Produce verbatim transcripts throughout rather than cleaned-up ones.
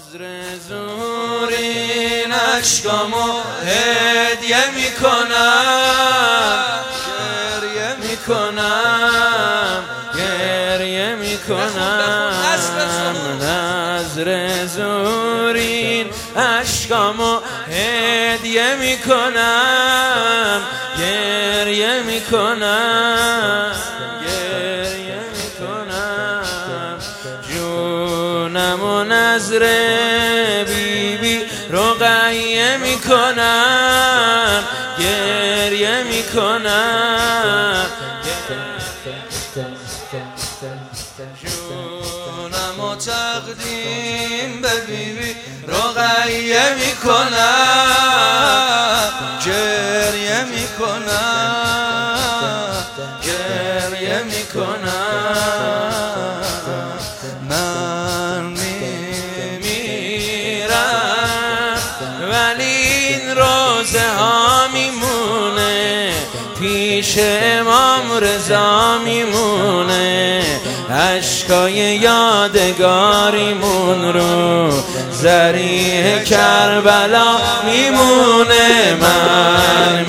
نظر زورین اشکامو هدیه میکنم، گریه میکنم، گریه میکنم. نظر زورین اشکامو هدیه میکنم، گریه میکنم، گریه میکنم. جونم و نظر بی بی رقیه میکنم، گریه میکنم. جونم و تقدیم به بی بی رقیه میکنم، گریه میکنم، گریه میکنم. من میمیرم ولی این روزه ها میمونه، پیش امام رضا میمونه، اشکای یادگاریمون رو ذریح کربلا میمونه. من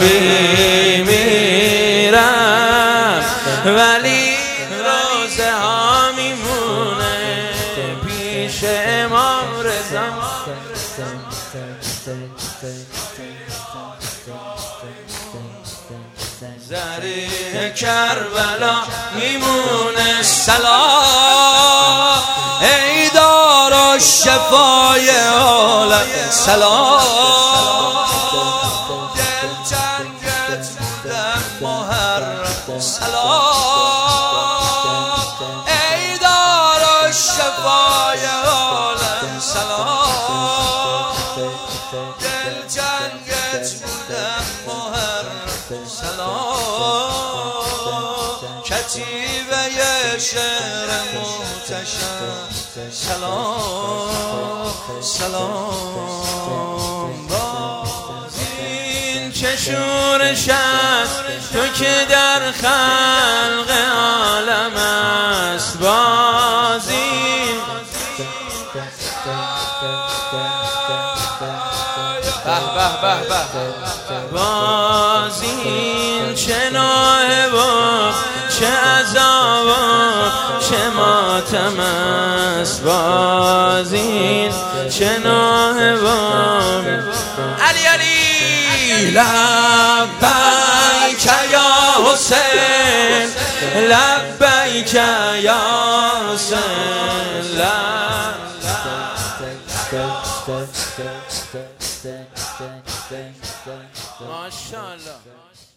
میمیرم ولی روزه ها میمونه، پیش امام رضا. ذریح کربلا میمونه. سلام ای دار و شفای عالم، سلام دل جنگت بودم محرم. سلام ای دار و شفای عالم، سلام دل جنگت بودم محرم. سلام کتیبه شعر محتشم، سلام سلام. باز این چه شورش است تو که در خلق عالم است، باز این به به به به، باز این چه نوحه و چه عذاب و چه ماتم است، باز این چه نوحه و علی علی. لبیک یا حسین، لبیک یا حسین، ماشاءالله.